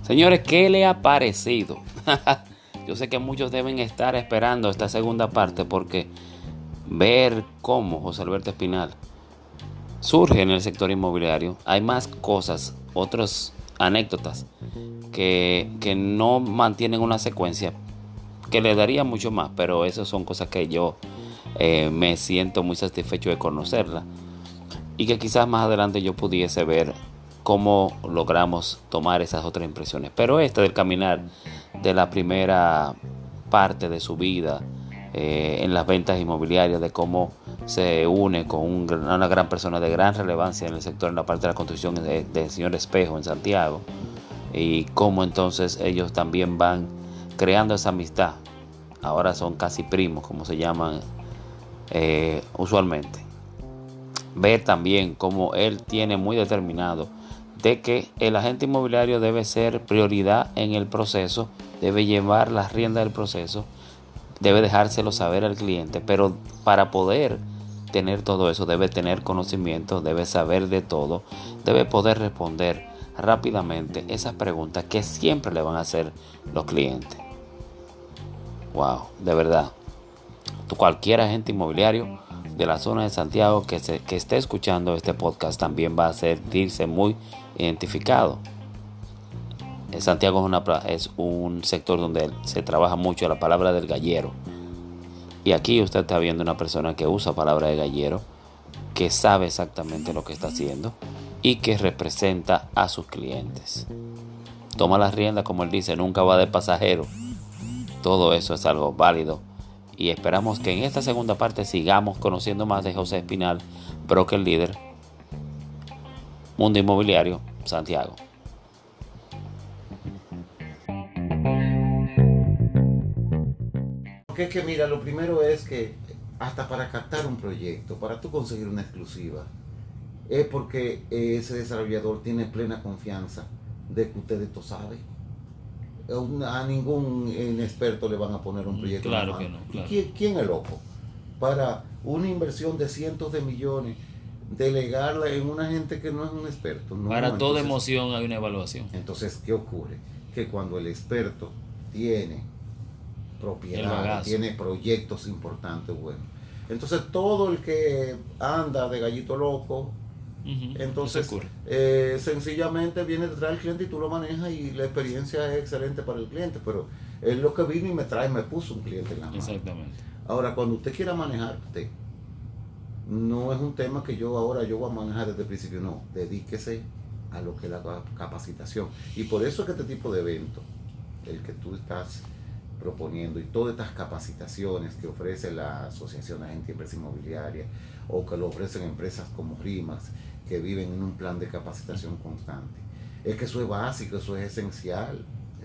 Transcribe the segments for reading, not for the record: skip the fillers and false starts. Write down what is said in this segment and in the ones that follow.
Señores, ¿qué le ha parecido? Yo sé que muchos deben estar esperando esta segunda parte porque ver cómo José Alberto Espinal surge en el sector inmobiliario, hay más cosas, otras anécdotas que no mantienen una secuencia que le daría mucho más, pero esas son cosas que yo me siento muy satisfecho de conocerla y que quizás más adelante yo pudiese ver cómo logramos tomar esas otras impresiones. Pero del caminar de la primera parte de su vida en las ventas inmobiliarias, de cómo se une con una gran persona de gran relevancia en el sector, en la parte de la construcción del señor Espejo en Santiago, y cómo entonces ellos también van creando esa amistad. Ahora son casi primos, como se llaman usualmente. Ver también cómo él tiene muy determinado de que el agente inmobiliario debe ser prioridad en el proceso, debe llevar las riendas del proceso, debe dejárselo saber al cliente, pero para poder tener todo eso debe tener conocimiento, debe saber de todo, debe poder responder rápidamente esas preguntas que siempre le van a hacer los clientes. Wow, de verdad, cualquier agente inmobiliario de la zona de Santiago que esté escuchando este podcast también va a sentirse muy identificado. Santiago es un sector donde se trabaja mucho la palabra del gallero. Y aquí usted está viendo una persona que usa palabra de gallero, que sabe exactamente lo que está haciendo y que representa a sus clientes. Toma las riendas, como él dice, nunca va de pasajero. Todo eso es algo válido. Y esperamos que en esta segunda parte sigamos conociendo más de José Espinal, broker líder, Mundo Inmobiliario, Santiago. Porque es que mira, lo primero es que hasta para captar un proyecto, para tú conseguir una exclusiva, es porque ese desarrollador tiene plena confianza de que usted esto sabe. A ningún inexperto le van a poner un proyecto. Claro que no. Claro. ¿Quién es loco? Para una inversión de cientos de millones, delegarla en una gente que no es un experto. No, Para toda entonces, emoción hay una evaluación. Entonces, ¿qué ocurre? Que cuando el experto tiene propiedad, tiene proyectos importantes, bueno, entonces todo el que anda de gallito loco, entonces sencillamente viene detrás del cliente y tú lo manejas y la experiencia es excelente para el cliente, pero es lo que vino y me puso un cliente en la mano. Exactamente. Ahora, cuando usted quiera manejar, no es un tema que yo voy a manejar desde el principio, no, dedíquese a lo que es la capacitación. Y por eso es que este tipo de evento, el que tú estás proponiendo y todas estas capacitaciones que ofrece la Asociación de Agentes de Empresas Inmobiliarias o que lo ofrecen empresas como RIMAX, que viven en un plan de capacitación constante, es que eso es básico, eso es esencial.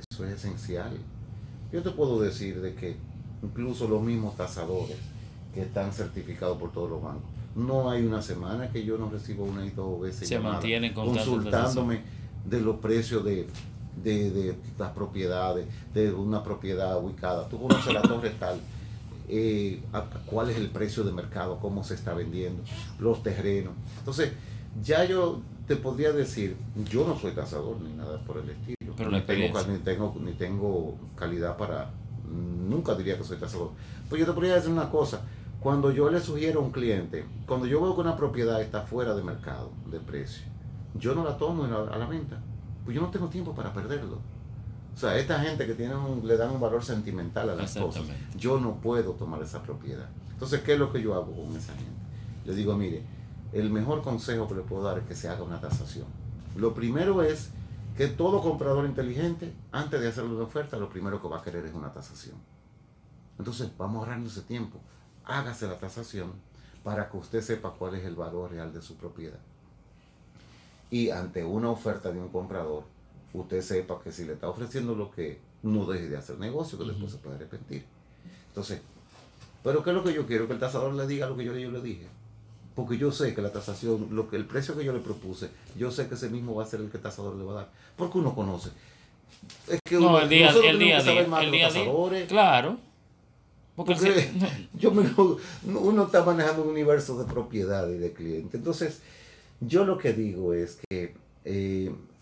Yo te puedo decir de que incluso los mismos tasadores que están certificados por todos los bancos, no hay una semana que yo no recibo una y dos veces llamadas consultándome de los precios de las propiedades, de una propiedad ubicada. Tú conoces la torre tal, cuál es el precio de mercado, cómo se está vendiendo, los terrenos. Entonces, ya yo te podría decir, yo no soy tasador ni nada por el estilo, pero ni tengo calidad para, nunca diría que soy tasador. Pues yo te podría decir una cosa, cuando yo le sugiero a un cliente, cuando yo veo que una propiedad está fuera de mercado, de precio, yo no la tomo a la venta, pues yo no tengo tiempo para perderlo. O sea, esta gente que le dan un valor sentimental a las cosas, yo no puedo tomar esa propiedad. Entonces, ¿qué es lo que yo hago con esa gente? Le digo, mire, el mejor consejo que le puedo dar es que se haga una tasación. Lo primero es que todo comprador inteligente, antes de hacerle una oferta, lo primero que va a querer es una tasación. Entonces, vamos a ahorrarnos ese tiempo. Hágase la tasación para que usted sepa cuál es el valor real de su propiedad. Y ante una oferta de un comprador, usted sepa que si le está ofreciendo lo que, no deje de hacer negocio, que después se puede arrepentir. Entonces, ¿pero qué es lo que yo quiero? Que el tasador le diga lo que yo le dije. Porque yo sé que la tasación, el precio que yo le propuse, yo sé que ese mismo va a ser el que el tasador le va a dar. Porque uno conoce. Es que no, uno, el día a día. Claro. Porque uno está manejando un universo de propiedad y de cliente. Entonces, yo lo que digo es que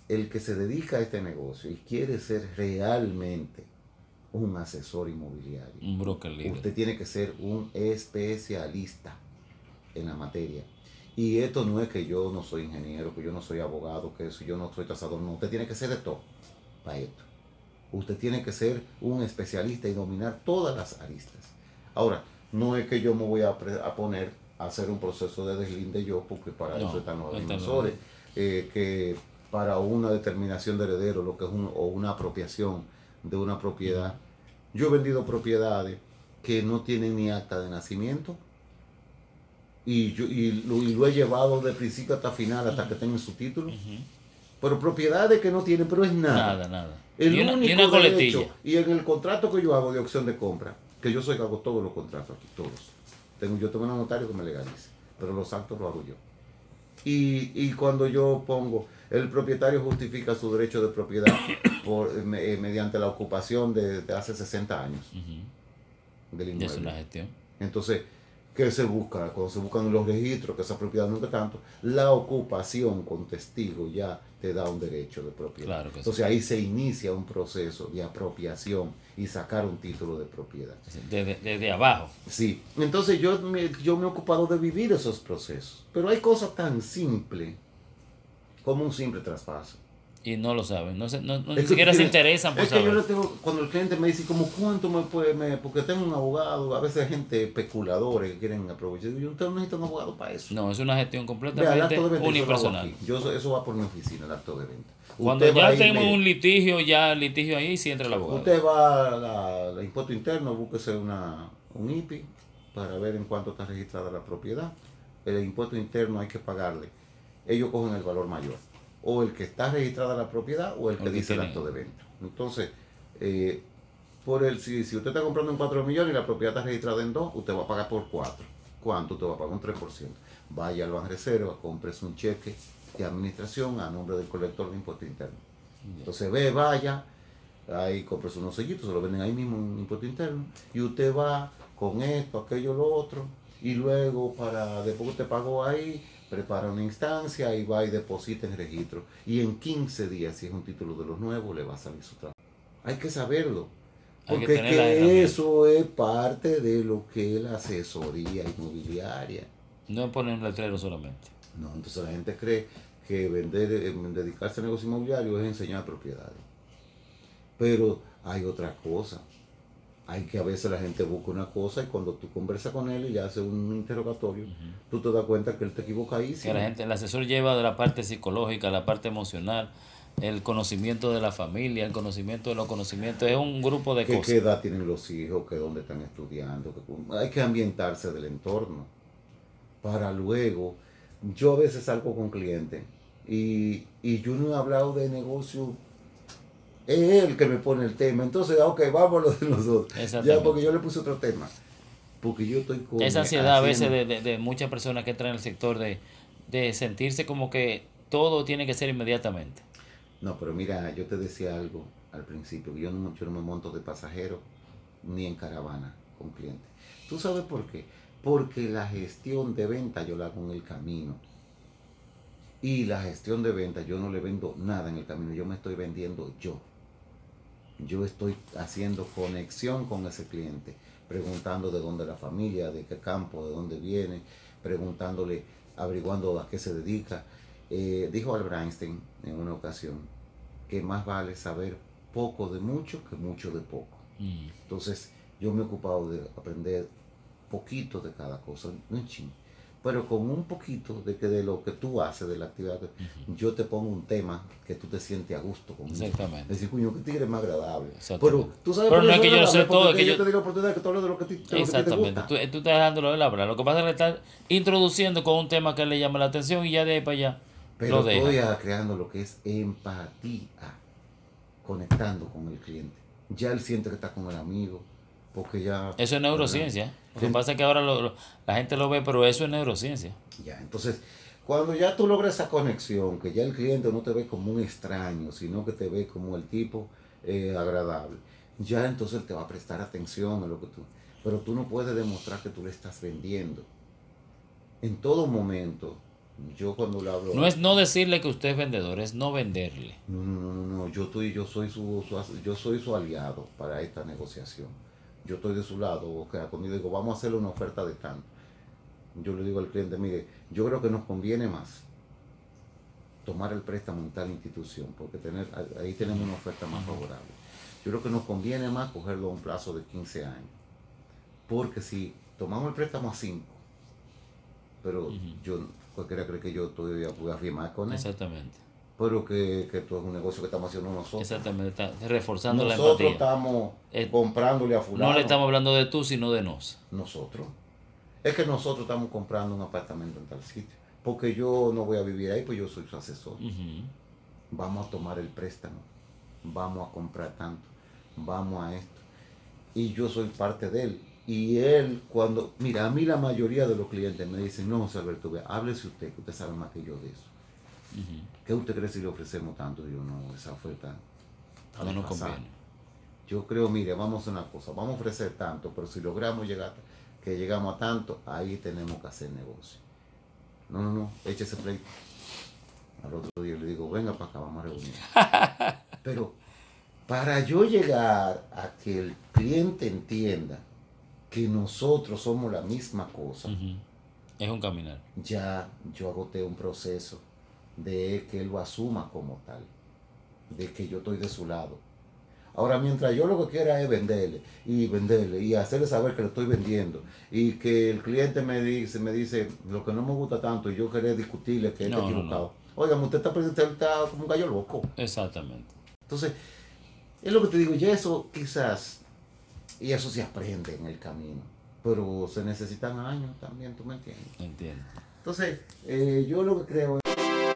el que se dedica a este negocio y quiere ser realmente un asesor inmobiliario, Un broker líder. usted tiene que ser un especialista en la materia. Y esto no es que yo no soy ingeniero, que yo no soy abogado, que yo no soy tasador, no, usted tiene que ser de todo para esto. Usted tiene que ser un especialista y dominar todas las aristas. Ahora, no es que yo me voy a poner a hacer un proceso de deslinde yo, porque para eso están los agrimensores, que para una determinación de heredero, lo que es o una apropiación de una propiedad. Yo he vendido propiedades que no tienen ni acta de nacimiento, y lo he llevado de principio hasta final, hasta que tengan su título. Pero propiedades que no tienen, pero es nada. Nada. El Ni único una coletilla. derecho, y en el contrato que yo hago de opción de compra, que yo soy que hago todos los contratos aquí, todos. Yo tengo un notario que me legalice, pero los actos los hago yo. Y cuando yo pongo, el propietario justifica su derecho de propiedad mediante la ocupación de hace 60 años del inmueble. Es una gestión. Entonces, ¿qué se busca? Cuando se buscan los registros, que esa propiedad nunca tanto, la ocupación con testigo ya te da un derecho de propiedad. Claro que Entonces ahí se inicia un proceso de apropiación y sacar un título de propiedad. Desde abajo. Sí, entonces yo me he ocupado de vivir esos procesos. Pero hay cosas tan simples como un simple traspaso. Y no lo saben, ni siquiera se interesan por es que saber. yo le tengo, cuando el cliente me dice como cuánto me puede, porque tengo un abogado, a veces hay gente especuladores que quieren aprovechar, yo usted no necesita un abogado para eso. No, es una gestión Vea, el completamente acto de venta, unipersonal. eso va por mi oficina, el acto de venta. Cuando Usted va ya a tenemos irle- un litigio, ya el litigio ahí, sí entra el abogado. Usted va a impuesto interno, búsquese un IPI para ver en cuánto está registrada la propiedad. El impuesto interno hay que pagarle. Ellos cogen el valor mayor. O el que está registrada la propiedad o el que dice el acto de venta. Entonces, si usted está comprando en 4 millones y la propiedad está registrada en 2, usted va a pagar por 4. ¿Cuánto? Usted va a pagar un 3%. Vaya al Banreserva, cómprese un cheque de administración a nombre del colector de impuesto interno. Entonces vaya, ahí cómprese unos sellitos, se lo venden ahí mismo en impuesto interno, y usted va con esto, aquello, lo otro, y luego después que usted pagó ahí, prepara una instancia y va y deposita en registro. Y en 15 días, si es un título de los nuevos, le va a salir su trabajo. Hay que saberlo. Porque eso es parte de lo que es la asesoría inmobiliaria. No es poner un letrero solamente. No, entonces la gente cree que dedicarse al negocio inmobiliario es enseñar propiedades. Pero hay otra cosa. Hay que a veces la gente busca una cosa y cuando tú conversas con él y le haces un interrogatorio, tú te das cuenta que él te equivoca ahí. Que el asesor lleva de la parte psicológica, la parte emocional, el conocimiento de la familia, el conocimiento de los conocimientos, es un grupo de cosas. ¿Qué edad tienen los hijos? ¿Qué dónde están estudiando? Hay que ambientarse del entorno para luego. Yo a veces salgo con clientes y yo no he hablado de negocio. Es él que me pone el tema. Entonces, ok, vamos a lo de nosotros. Ya, porque yo le puse otro tema. Porque yo estoy con... Esa ansiedad a veces de muchas personas que entran en el sector de sentirse como que todo tiene que ser inmediatamente. No, pero mira, yo te decía algo al principio. Yo no me monto de pasajero ni en caravana con clientes. ¿Tú sabes por qué? Porque la gestión de venta yo la hago en el camino. Y la gestión de venta yo no le vendo nada en el camino. Yo me estoy vendiendo yo. Yo estoy haciendo conexión con ese cliente, preguntando de dónde la familia, de qué campo, de dónde viene, preguntándole, averiguando a qué se dedica. Dijo Albert Einstein en una ocasión que más vale saber poco de mucho que mucho de poco. Entonces yo me he ocupado de aprender poquito de cada cosa, un chin. Pero con un poquito de lo que tú haces, de la actividad, yo te pongo un tema que tú te sientes a gusto conmigo. Exactamente. Decir, coño, que tigre es más agradable. Pero tú sabes, pero no es que yo lo sé todo, es que yo te digo la oportunidad de que tú hables de lo que te gusta. Exactamente, tú estás dejándolo él hablar. Lo que pasa es que le estás introduciendo con un tema que le llama la atención y ya de ahí para allá pero lo deja. estoy creando lo que es empatía, conectando con el cliente. Ya él siente que está con el amigo. Porque ya... Eso es neurociencia. Lo que pasa es que ahora la gente lo ve, pero eso es neurociencia. Ya, entonces, cuando ya tú logras esa conexión, que ya el cliente no te ve como un extraño, sino que te ve como el tipo agradable, ya entonces él te va a prestar atención a lo que tú... Pero tú no puedes demostrar que tú le estás vendiendo. En todo momento, Yo cuando le hablo... No es no decirle que usted es vendedor, es no venderle. No, yo soy su aliado para esta negociación. Yo estoy de su lado, o sea, cuando yo digo, vamos a hacerle una oferta de tanto, yo le digo al cliente, mire, yo creo que nos conviene más tomar el préstamo en tal institución, porque ahí tenemos una oferta más favorable. Yo creo que nos conviene más cogerlo a un plazo de 15 años, porque si tomamos el préstamo a 5, pero yo, cualquiera cree que yo todavía voy a firmar con él. Exactamente. Pero que esto es un negocio que estamos haciendo nosotros. Exactamente, está reforzando la Nosotros empatía. estamos comprándole a fulano. No le estamos hablando de tú, sino de nos. Nosotros. Es que nosotros estamos comprando un apartamento en tal sitio. Porque yo no voy a vivir ahí, pues yo soy su asesor. Vamos a tomar el préstamo. Vamos a comprar tanto. Vamos a esto. Y yo soy parte de él. Y él, mira, a mí la mayoría de los clientes me dicen, no, José Alberto, háblese usted, que usted sabe más que yo de eso. ¿Qué usted cree si le ofrecemos tanto? Yo no, esa oferta no nos conviene. Yo creo, mire, vamos a hacer una cosa, vamos a ofrecer tanto, pero si logramos que llegamos a tanto, ahí tenemos que hacer negocio. No, eche ese pleito. Al otro día le digo, venga para acá, vamos a reunir. Pero para yo llegar a que el cliente entienda que nosotros somos la misma cosa, es un caminar. Ya yo agoté un proceso de que él lo asuma como tal, de que yo estoy de su lado. Ahora, mientras yo lo que quiera es venderle y hacerle saber que le estoy vendiendo y que el cliente me dice lo que no me gusta tanto y yo quería discutirle que él está equivocado. Oigan, usted está como un gallo loco. Exactamente. Entonces, es lo que te digo, ya eso quizás, y eso se aprende en el camino, pero se necesitan años también, ¿tú me entiendes? Entiendo. Entonces, yo lo que creo